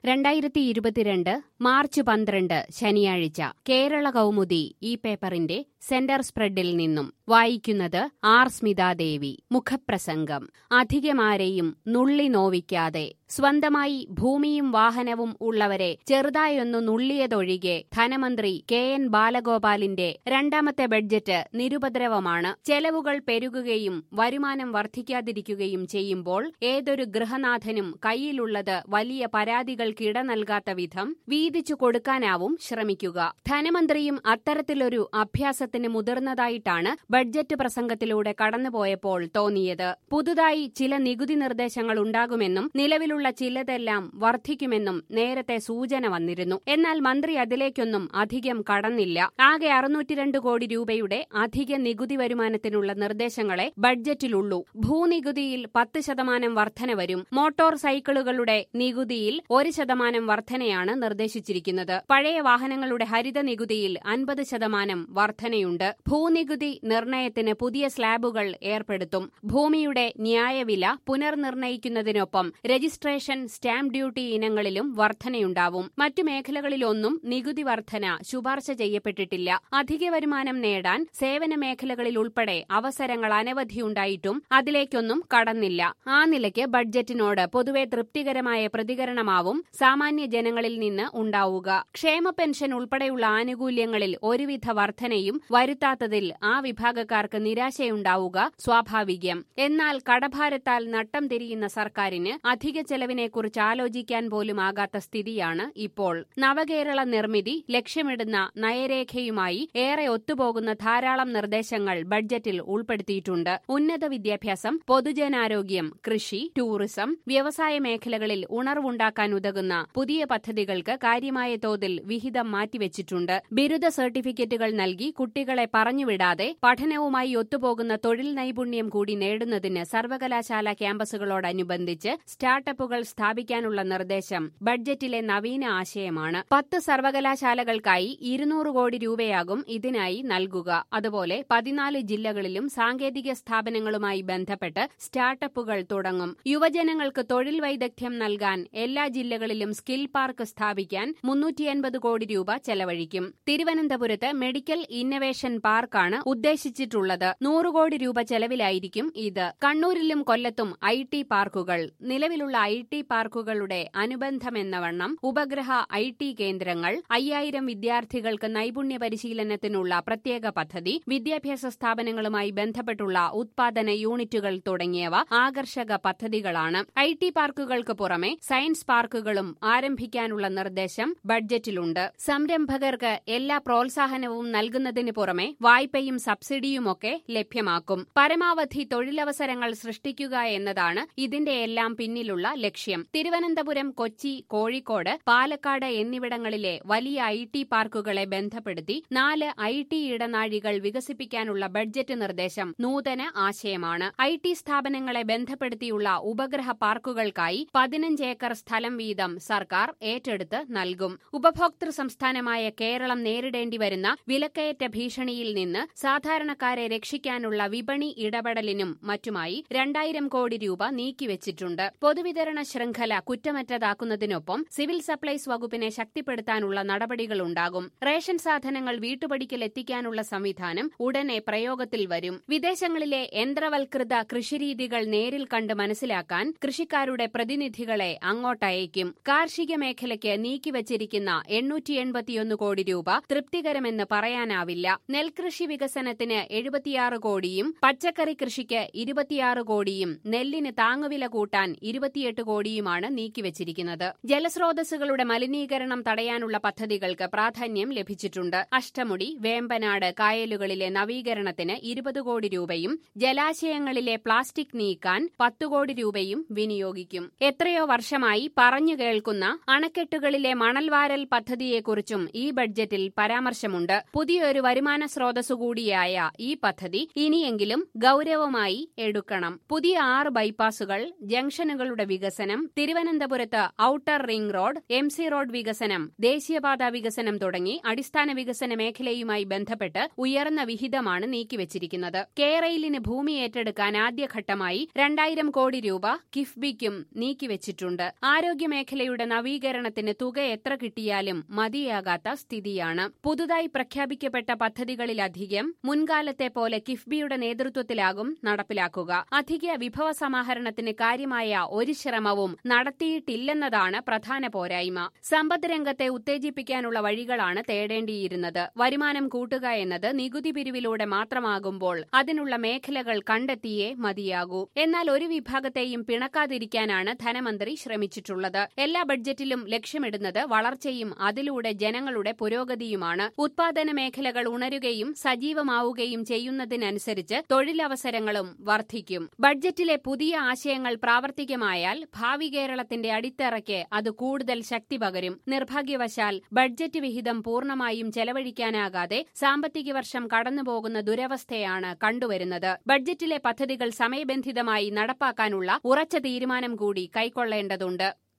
2022 March 12 ശനിയാഴ്ച കേരള കൗമുദി ഈ പേപ്പറിന്റെ സെന്റർ സ്പ്രെഡിൽ നിന്നും വായിക്കുന്നത് ആർ സ്മിതാദേവി. മുഖപ്രസംഗം. അധികമാരെയും നുള്ളി നോവിക്കാതെ സ്വന്തമായി ഭൂമിയും വാഹനവും ഉള്ളവരെ ചെറുതായൊന്നു നുള്ളിയതൊഴികെ ധനമന്ത്രി കെ.എൻ. ബാലഗോപാലിന്റെ രണ്ടാമത്തെ ബഡ്ജറ്റ് നിരുപദ്രവമാണ്. ചെലവുകൾ പെരുകുകയും വരുമാനം വർദ്ധിക്കാതിരിക്കുകയും ചെയ്യുമ്പോൾ ഏതൊരു ഗൃഹനാഥനും കയ്യിലുള്ളത് വലിയ പരാതികൾക്കിട നൽകാത്ത വിധം വീതിച്ചു കൊടുക്കാനാവും ശ്രമിക്കുക. ധനമന്ത്രിയും അത്തരത്തിലൊരു അഭ്യാസത്തിന് മുതിർന്നതായിട്ടാണ് ബഡ്ജറ്റ് പ്രസംഗത്തിലൂടെ കടന്നുപോയപ്പോൾ തോന്നിയത്. പുതുതായി ചില നികുതി നിർദ്ദേശങ്ങൾ ഉണ്ടാകുമെന്നും നിലവിലുള്ള ചിലതെല്ലാം വർദ്ധിക്കുമെന്നും നേരത്തെ സൂചന വന്നിരുന്നു. എന്നാൽ മന്ത്രി അതിലേക്കൊന്നും അധികം കടന്നില്ല. ആകെ 602 കോടി രൂപയുടെ അധിക നികുതി വരുമാനത്തിനുള്ള നിർദ്ദേശങ്ങളെ ബഡ്ജറ്റിലുള്ളൂ. ഭൂനികുതിയിൽ 10% വർധന വരും. മോട്ടോർ സൈക്കിളുകളുടെ നികുതിയിൽ 1% വർധനയാണ് നിർദ്ദേശിച്ചിരിക്കുന്നത്. പഴയ വാഹനങ്ങളുടെ ഹരിത നികുതിയിൽ 50% വർധനയുണ്ട്. ഭൂനികുതി നിർണയത്തിന് പുതിയ സ്ലാബുകൾ ഏർപ്പെടുത്തും. ഭൂമിയുടെ ന്യായവില പുനർനിർണയിക്കുന്നതിനൊപ്പം രജിസ്ട്രേഷൻ, സ്റ്റാമ്പ് ഡ്യൂട്ടി ഇനങ്ങളിലും വർധനയുണ്ടാവും. മറ്റു മേഖലകളിലൊന്നും നികുതി വർധന ശുപാർശ ചെയ്യപ്പെട്ടിട്ടില്ല. അധിക വരുമാനം നേടാൻ സേവന മേഖലകളിൽ ഉൾപ്പെടെ അവസരങ്ങൾ അനവധിയുണ്ടായിട്ടും അതിലേക്കൊന്നും കടന്നില്ല. ആ നിലയ്ക്ക് ബഡ്ജറ്റിനോട് പൊതുവെ തൃപ്തികരമായ പ്രതികരണമാവും സാമാന്യ ജനങ്ങളിൽ നിന്ന് ഉണ്ടാവുക. ക്ഷേമ പെൻഷൻ ഉൾപ്പെടെയുള്ള ആനുകൂല്യങ്ങളിൽ ഒരുവിധ വർധനയും വരുത്താത്തതിൽ ആ വിഭാഗക്കാർക്ക് നിരാശയുണ്ടാവുക സ്വാഭാവികം. എന്നാൽ കടഭാരത്താൽ നട്ടം തിരിയുന്ന സർക്കാരിന് അധിക ചെലവിനെക്കുറിച്ച് ആലോചിക്കാൻ പോലും ആകാത്ത സ്ഥിതിയാണ് ഇപ്പോൾ. നവകേരള നിർമ്മിതി ലക്ഷ്യമിടുന്ന നയരേഖയുമായി ഏറെ ഒത്തുപോകുന്ന ധാരാളം നിർദ്ദേശങ്ങൾ ബഡ്ജറ്റിൽ ഉൾപ്പെടുത്തിയിട്ടുണ്ട്. ഉന്നത വിദ്യാഭ്യാസം, പൊതുജനാരോഗ്യം, കൃഷി, ടൂറിസം, വ്യവസായ മേഖലകളിൽ ഉണർവുണ്ടാക്കാൻ ഉതകുന്ന പുതിയ പദ്ധതികൾക്ക് കാര്യമായ തോതിൽ വിഹിതം മാറ്റിവെച്ചിട്ടുണ്ട്. ബിരുദ സർട്ടിഫിക്കറ്റുകൾ നൽകി കുട്ടികളെ പറഞ്ഞുവിടാതെ പഠനവുമായി ഒത്തുപോകുന്ന തൊഴിൽ നൈപുണ്യം കൂടി നേടുന്നതിന് സർവകലാശാല ക്യാമ്പസുകളോടനുബന്ധിച്ച് സ്റ്റാർട്ടപ്പുകൾ സ്ഥാപിക്കാനുള്ള നിർദ്ദേശം ബഡ്ജറ്റിലെ നവീന ആശയമാണ്. 10 സർവകലാശാലകൾക്കായി 200 കോടി രൂപയാകും ഇതിനായി നൽകുക. അതുപോലെ 14 ജില്ലകളിലും സാങ്കേതിക സ്ഥാപനങ്ങളുമായി ബന്ധപ്പെട്ട് സ്റ്റാർട്ടപ്പുകൾ തുടങ്ങും. യുവജനങ്ങൾക്ക് തൊഴിൽ വൈദഗ്ധ്യം നൽകാൻ എല്ലാ ജില്ലകളിലും സ്കിൽ പാർക്ക് സ്ഥാപിക്കാൻ 350 കോടി രൂപ ചെലവഴിക്കും. തിരുവനന്തപുരത്ത് മെഡിക്കൽ ഇന്നവേഷൻ പാർക്കാണ് ഉദ്ദേശിച്ചിട്ടുള്ളത്. 100 കോടി രൂപ ചെലവിലായിരിക്കും ഇത്. കണ്ണൂരിലും കൊല്ലത്തും IT പാർക്കുകൾ. നിലവിലുള്ള IT പാർക്കുകളുടെ അനുബന്ധമെന്നവണ്ണം ഉപഗ്രഹ IT കേന്ദ്രങ്ങൾ, 5000 വിദ്യാർത്ഥികൾക്ക് നൈപുണ്യ പരിശീലനത്തിനുള്ള പ്രത്യേക പദ്ധതി, വിദ്യാഭ്യാസ സ്ഥാപനങ്ങളുമായി ബന്ധപ്പെട്ടുള്ള ഉത്പാദന യൂണിറ്റുകൾ തുടങ്ങിയവ ആകർഷക പദ്ധതികളാണ്. IT പാർക്കുകൾക്ക് പുറമെ സയൻസ് പാർക്കുകളും ആരംഭിക്കാനുള്ള നിർദ്ദേശം ബഡ്ജറ്റിലുണ്ട്. സംരംഭകർക്ക് എല്ലാ പ്രോത്സാഹനവും നൽകുന്നതിന് പുറമെ വായ്പയും സബ്സിഡിയുമൊക്കെ ലഭ്യമാക്കും. പരമാവധി തൊഴിലവസരങ്ങൾ സൃഷ്ടിക്കുക എന്നതാണ് ഇതിന്റെയെല്ലാം പിന്നിലുള്ള ലക്ഷ്യം. തിരുവനന്തപുരം, കൊച്ചി, കോഴിക്കോട്, പാലക്കാട് എന്നിവിടങ്ങളിലെ വലിയ IT പാർക്കുകളെ ബന്ധപ്പെടുത്തി 4 IT ഇടനാഴികൾ വികസിപ്പിക്കാനുള്ള ബഡ്ജറ്റ് നിർദ്ദേശം നൂതന ആശയമാണ്. IT സ്ഥാപനങ്ങളെ ബന്ധപ്പെടുത്തിയുള്ള ഉപഗ്രഹ പാർക്കുകൾക്കായി 15 ഏക്കർ സ്ഥലം വീതം സർക്കാർ ഏറ്റെടുത്ത് നൽകും. ഉപഭോക്തൃ സംസ്ഥാനമായ കേരളം നേരിടേണ്ടി വരുന്ന വിലക്കയറ്റ ഭീഷണിയിൽ നിന്ന് സാധാരണക്കാരെ രക്ഷിക്കാനുള്ള വിപണി ഇടപെടലിനും മറ്റുമായി 2000 കോടി രൂപ നീക്കിവച്ചിട്ടുണ്ട്. പൊതുവിതരണ ശൃംഖല കുറ്റമറ്റതാക്കുന്നതിനൊപ്പം സിവിൽ സപ്ലൈസ് വകുപ്പിനെ ശക്തിപ്പെടുത്താനുള്ള നടപടികളുണ്ടാകും. റേഷൻ സാധനങ്ങൾ വീട്ടുപടിക്കൽ എത്തിക്കാനുള്ള സംവിധാനം ഉടനെ പ്രയോഗത്തിൽ വരും. വിദേശങ്ങളിലെ യന്ത്രവൽകൃത കൃഷിരീതികൾ നേരിൽ കണ്ട് മനസ്സിലാക്കാൻ കൃഷിക്കാരുടെ പ്രതിനിധികളെ അങ്ങോട്ടയക്കും. കാർഷിക മേഖലയ്ക്ക് നീക്കിവച്ചിരിക്കുന്ന 881 കോടി രൂപ തൃപ്തികരമെന്ന് പറയാനാവില്ല. നെൽകൃഷി വികസനത്തിന് 76 കോടിയും പച്ചക്കറി കൃഷിക്ക് 26 കോടിയും നെല്ലിന് താങ്ങുവില കൂട്ടാൻ 28 കോടിയുമാണ് നീക്കിവച്ചിരിക്കുന്നത്. ജലസ്രോതസ്സുകളുടെ മലിനീകരണം തടയാനുള്ള പദ്ധതികൾക്ക് പ്രാധാന്യം ലഭിച്ചിട്ടുണ്ട്. അഷ്ടമുടി, വേമ്പനാട് കായലുകളിലെ നവീകരണത്തിന് 20 കോടി രൂപയും ജലാശയങ്ങളിലെ പ്ലാസ്റ്റിക് നീക്കാൻ 10 കോടി രൂപയും വിനിയോഗിക്കും. എത്രയോ വർഷമായി പറഞ്ഞു കേൾക്കുന്ന അണക്കെട്ടുകളിലെ മണൽവാരൽ പദ്ധതിയെക്കുറിച്ചും ഈ ബഡ്ജറ്റിൽ പരാമർശമുണ്ട്. പുതിയൊരു വരുമാന സ്രോതസ്സുകൂടിയായ ഈ പദ്ധതി ഇനിയെങ്കിലും ഗൌരവമായി എടുക്കണം. പുതിയ 6 ബൈപ്പാസുകൾ, ജംഗ്ഷനുകളുടെ വികസനം, വികസനം, തിരുവനന്തപുരത്ത് outer ring road, MC road വികസനം, ദേശീയപാത വികസനം തുടങ്ങി അടിസ്ഥാന വികസന മേഖലയുമായി ബന്ധപ്പെട്ട് ഉയർന്ന വിഹിതമാണ് നീക്കിവച്ചിരിക്കുന്നത്. കേരയിലിന് ഭൂമി ഏറ്റെടുക്കാൻ ആദ്യഘട്ടമായി 2000 കോടി രൂപ കിഫ്ബിക്കും നീക്കിവച്ചിട്ടുണ്ട്. ആരോഗ്യമേഖലയുടെ നവീകരണത്തിന് തുക എത്ര കിട്ടിയാലും മതിയാകാത്ത സ്ഥിതിയാണ്. പുതുതായി പ്രഖ്യാപിക്കപ്പെട്ട പദ്ധതികളിലധികം മുൻകാലത്തെ പോലെ കിഫ്ബിയുടെ നേതൃത്വത്തിലാകും നടപ്പിലാക്കുക. അധിക വിഭവ സമാഹരണത്തിന് കാര്യമായ ഒരു ശ്രമവും നടത്തിയിട്ടില്ലെന്നതാണ് പ്രധാന പോരായ്മ. സമ്പദ് രംഗത്തെ ഉത്തേജിപ്പിക്കാനുള്ള വഴികളാണ് തേടേണ്ടിയിരുന്നത്. വരുമാനം കൂട്ടുക എന്നത് നികുതി പിരിവിലൂടെ മാത്രമാകുമ്പോൾ അതിനുള്ള മേഖലകൾ കണ്ടെത്തിയേ മതിയാകൂ. എന്നാൽ ഒരു വിഭാഗത്തെയും പിണക്കാതിരിക്കാനാണ് ധനമന്ത്രി ശ്രമിച്ചിട്ടുള്ളത്. എല്ലാ ബഡ്ജറ്റിലും ലക്ഷ്യമിടുന്നത് വളർച്ചയും അതിലൂടെ ജനങ്ങളുടെ പുരോഗതിയുമാണ്. ഉത്പാദന മേഖലകൾ ഉണരുകയും സജീവമാവുകയും ചെയ്യുന്നതിനനുസരിച്ച് തൊഴിലവസരങ്ങളും വർദ്ധിക്കും. ബഡ്ജറ്റിലെ പുതിയ ആശയങ്ങൾ പ്രാവർത്തികമായാൽ ഭാവി കേരളത്തിന്റെ അടിത്തറയ്ക്ക് അത് കൂടുതൽ ശക്തി പകരും. നിർഭാഗ്യവശാൽ ബഡ്ജറ്റ് വിഹിതം പൂർണ്ണമായും ചെലവഴിക്കാനാകാതെ സാമ്പത്തിക വർഷം കടന്നുപോകുന്ന ദുരവസ്ഥയാണ് കണ്ടുവരുന്നത്. ബഡ്ജറ്റിലെ പദ്ധതികൾ സമയബന്ധിതമായി നടപ്പാക്കാനുള്ള ഉറച്ച തീരുമാനം കൂടി കൈക്കൊള്ളേണ്ടതുണ്ട്.